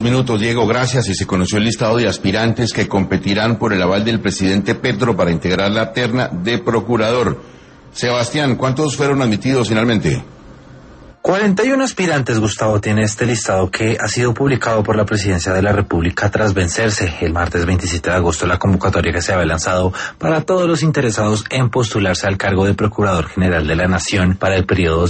Minutos, Diego, gracias. Y se conoció el listado de aspirantes que competirán por el aval del presidente Petro para integrar la terna de procurador. Sebastián, ¿cuántos fueron admitidos finalmente? 41 aspirantes, Gustavo, tiene este listado que ha sido publicado por la Presidencia de la República tras vencerse el martes 27 de agosto la convocatoria que se había lanzado para todos los interesados en postularse al cargo de Procurador General de la Nación para el periodo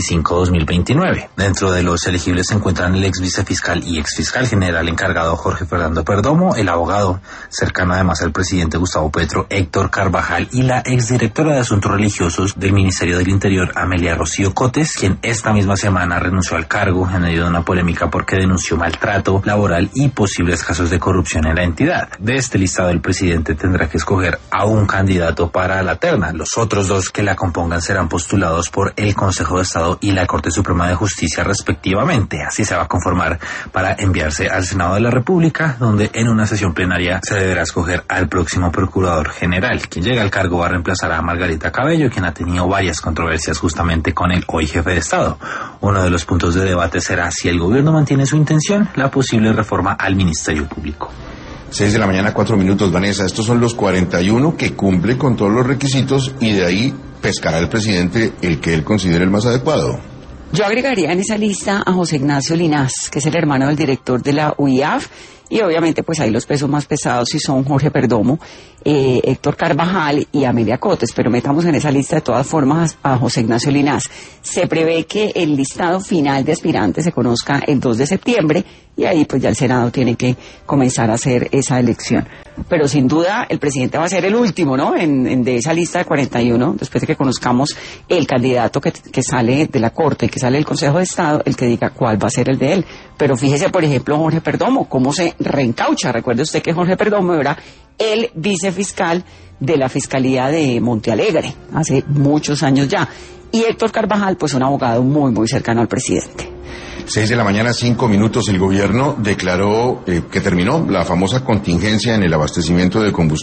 2025-2029. Dentro de los elegibles se encuentran el ex vicefiscal y ex fiscal general encargado Jorge Fernando Perdomo, el abogado cercano además al presidente Gustavo Petro, Héctor Carvajal, y la exdirectora de Asuntos Religiosos del Ministerio del Interior, Amelia Rocío Cotes, quien esta misma semana renunció al cargo en medio de una polémica porque denunció maltrato laboral y posibles casos de corrupción en la entidad. De este listado, el presidente tendrá que escoger a un candidato para la terna. Los otros dos que la compongan serán postulados por el Consejo de Estado y la Corte Suprema de Justicia respectivamente. Así se va a conformar para enviarse al Senado de la República, donde en una sesión plenaria se deberá escoger al próximo Procurador General. Quien llega al cargo va a reemplazar a Margarita Cabello, quien ha tenido varias controversias justamente con el hoy jefe de Estado. Uno de los puntos de debate será si el gobierno mantiene su intención, la posible reforma al Ministerio Público. 6 de la mañana, 4 minutos, Vanessa. Estos son los 41 que cumplen con todos los requisitos y de ahí pescará el presidente el que él considere el más adecuado. Yo agregaría en esa lista a José Ignacio Linás, que es el hermano del director de la UIAF, y obviamente pues ahí los pesos más pesados sí son Jorge Perdomo, Héctor Carvajal y Amelia Cotes, pero metamos en esa lista de todas formas a José Ignacio Linás. Se prevé que el listado final de aspirantes se conozca el 2 de septiembre y ahí pues ya el Senado tiene que comenzar a hacer esa elección. Pero sin duda el presidente va a ser el último, ¿no? De esa lista de 41, después de que conozcamos el candidato que sale de la Corte, que sale del Consejo de Estado, el que diga cuál va a ser el de él. Pero fíjese, por ejemplo, Jorge Perdomo, cómo se reencaucha. Recuerde usted que Jorge Perdomo era el vicefiscal de la Fiscalía de Montealegre, hace muchos años ya. Y Héctor Carvajal, pues un abogado muy, muy cercano al presidente. 6 de la mañana, 5 minutos, el gobierno declaró que terminó la famosa contingencia en el abastecimiento de combustible